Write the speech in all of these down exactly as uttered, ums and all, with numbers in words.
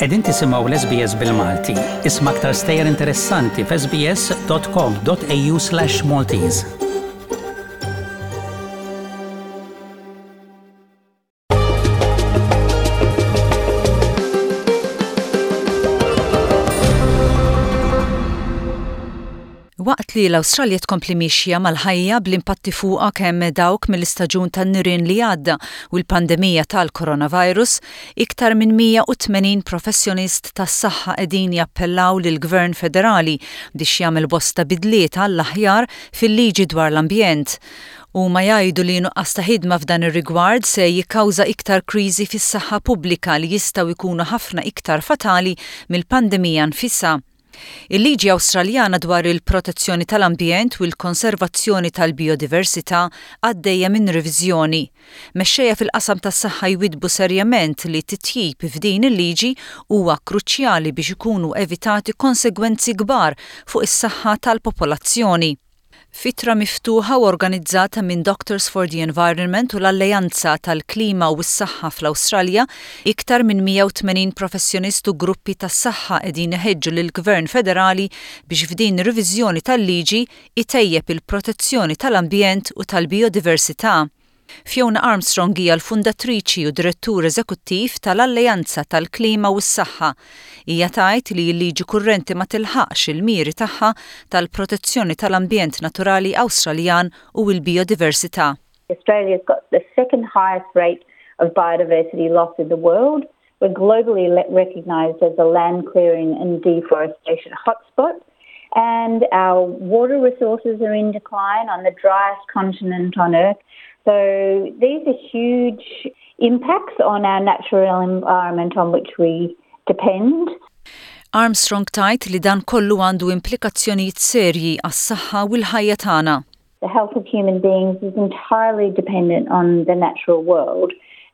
Qegħdin tisimgħu l-S B S bil-Malti. Isma' aktar stejjer interessanti f s b s dot com dot a u slash Maltese. Waqt li l-Awstralja tkompli mixja mal-ħajja bl-impatti fuqha kemm dawk mill-istaġun tan-nirien li għadda u l-pandemija tal-coronavirus, iktar minn mija u tmenin professjonist tas-saħħa qegħdin jappellaw lill-Gvern Federali biex jagħmel bosta bidliet għall-aħjar fil-liġi dwar l-ambjent. Huma jgħidu li nuqqas ta' ħidma f'dan ir-rigward se jikkawża iktar kriżi fis-saħħa pubblika li jistgħu jkunu ħafna iktar fatali mill-pandemija nfisha. Il-liġi Awstraljana dwar il-protezzjoni tal-ambjent u l-konservazzjoni tal-biodiversità għaddejja minn reviżjoni. Mexxejja fil-qasam tas-saħħa jwidbu serjament li titjib f'din il-liġi huwa kruċjali biex ikunu evitati konsegwenzi kbar fuq is-saħħa tal-popolazzjoni. Fitra miftuħa u organizzata minn Doctors for the Environment u l-Alleanza tal-Klima u s-Saħħa fl-Awstralja, iktar minn mija u tmenin professjonist u gruppi tas-saħħa qegħdin iħeġġu lill-Gvern Federali biex f'din ir-reviżjoni tal-liġi itejjeb il-protezzjoni tal-ambjent u tal-biodiversità. Fiona Armstrong hija l-fundatriċi u direttur eżekuttiv tal-Alleanza tal-Klima u s-Saħħa. Hija tgħid li l-liġi kurrenti ma tilħaqx il-miri tagħha tal-protezzjoni tal-ambjent naturali Awstraljan u l-biodiversità. Australia's got the second highest rate of biodiversity loss in the world. We're globally recognised as a land clearing and deforestation hotspot. And our water resources are in decline on the driest continent on Earth. So these are huge impacts on our natural environment on which we depend. Armstrong tajt li dan kollu għandu implikazzjonijiet serji għas-saħħa u l-ħajja tagħna. The health of human beings is entirely dependent on the natural world,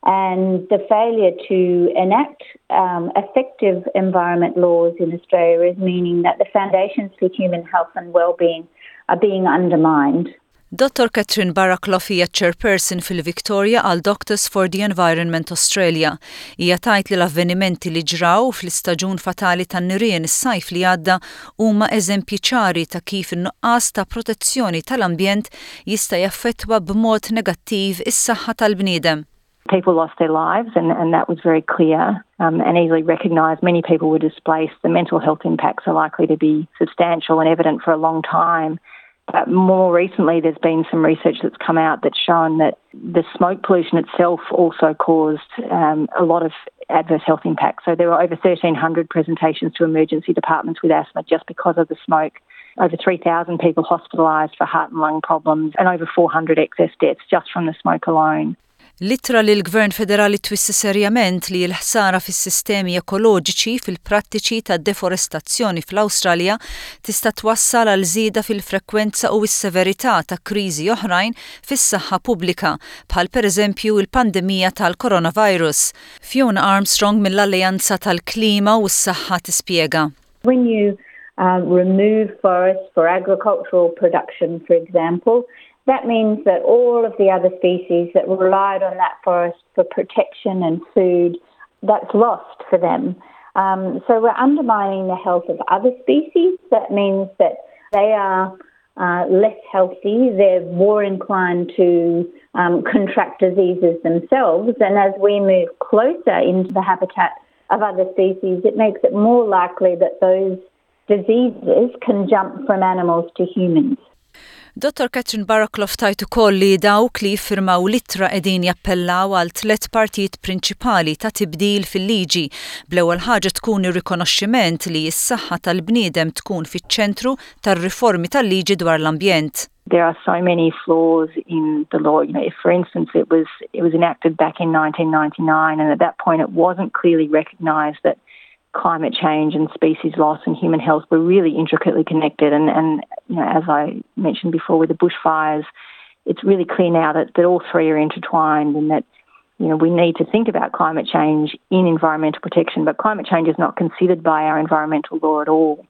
and the failure to enact um, effective environment laws in Australia is meaning that the foundations for human health and well-being are being undermined. Doctor Catherine Barraclough hija chairperson fil-Victoria għal Doctors for the Environment Australia. Hija tajt li l-avvenimenti li ġraw fl-istaġun fatali tan-nirien is-sajf li għadda huma eżempji ċari ta' kif in-nuqqas ta' protezzjoni tal-ambjent jista' jaffettwa b'mod negattiv is-saħħa tal-bniedem. People lost their lives and, and that was very clear um, and easily recognised. Many people were displaced. The mental health impacts are likely to be substantial and evident for a long time. But more recently, there's been some research that's come out that's shown that the smoke pollution itself also caused um, a lot of adverse health impacts. So there were over thirteen hundred presentations to emergency departments with asthma just because of the smoke. Over three thousand people hospitalised for heart and lung problems and over four hundred excess deaths just from the smoke alone. Litra li l-Gvern Federali twissi serjament li l-ħsara fis-sistemi ekoloġiċi fil-prattiċi ta' deforestazzjoni fl-Awstralja tista' twassal għal żieda fil-frekwenza u s-severità ta' kriżi oħrajn fis-saħħa pubblika, bħal pereżempju l-pandemija tal-coronavirus. Fiona Armstrong mill-Alleanza tal-Klima u s-Saħħa tispjega. When you uh, remove forests for agricultural production, for example, that means that all of the other species that relied on that forest for protection and food, that's lost for them. Um, so we're undermining the health of other species. That means that they are uh, less healthy. They're more inclined to um, contract diseases themselves. And as we move closer into the habitat of other species, it makes it more likely that those diseases can jump from animals to humans. Doctor Catherine Barraclough tajt ukoll li dawk li jiffirmaw littra qegħdin jappellaw għal tliet partijiet prinċipali ta' tibdil fil-liġi. Bl-ewwel ħaġa tkun ir-rikonoxximent li s-saħħa tal-bniedem tkun fiċ-ċentru tar-riformi tal-liġi dwar l-ambjent. There are so many flaws in the law. You know, if, for instance, it was it was enacted back in nineteen ninety-nine, and at that point it wasn't clearly recognised that climate change and species loss and human health were really intricately connected. And, and you know, as I mentioned before with the bushfires, it's really clear now that, that all three are intertwined and that, you know, we need to think about climate change in environmental protection, but climate change is not considered by our environmental law at all.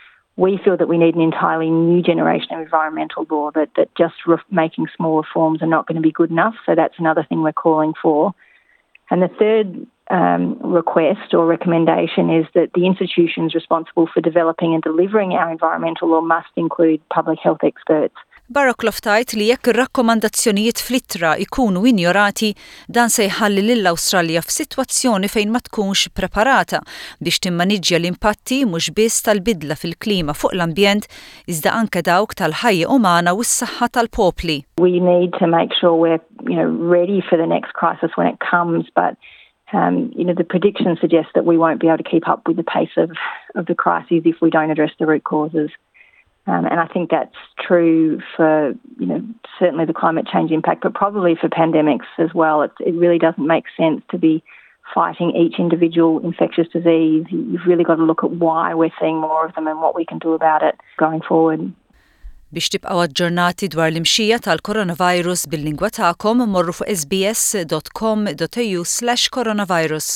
We feel that we need an entirely new generation of environmental law, that, that just re- making small reforms are not going to be good enough. So that's another thing we're calling for. And the third um, request or recommendation is that the institutions responsible for developing and delivering our environmental law must include public health experts. Barraclough tajt li jekk ir-rakkomandazzjonijiet fl-ittra ikunu injorati, dan se jħalli lill-Awstralja f'sitwazzjoni fejn ma tkunx preparata biex timmaniġġja l-impatti mhux biss tal-bidla fil-klima fuq l-ambjent, iżda anke dawk tal-ħajja umana u s-saħħa tal-popli. We need to make sure we're, you know, ready for the next crisis when it comes, but um, you know, the predictions suggest that we won't be able to keep up with the pace of, of the crises if we don't address the root causes. Um, and I think that's true for, you know, certainly the climate change impact, but probably for pandemics as well. It, it really doesn't make sense to be fighting each individual infectious disease. You've really got to look at why we're seeing more of them and what we can do about it going forward. Biex tibqgħu aġġornati dwar l-imxija tal-coronavirus bil-lingwa tagħkom morru fuq s b s dot com dot a u slash coronavirus.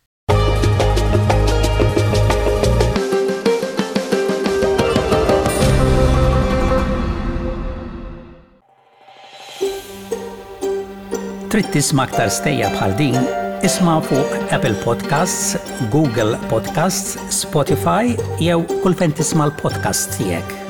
Trid tisma' aktar stejja bħal din, isma' fuq Apple Podcasts, Google Podcasts, Spotify jew kull fejn tisma' l-podcast tiegħek.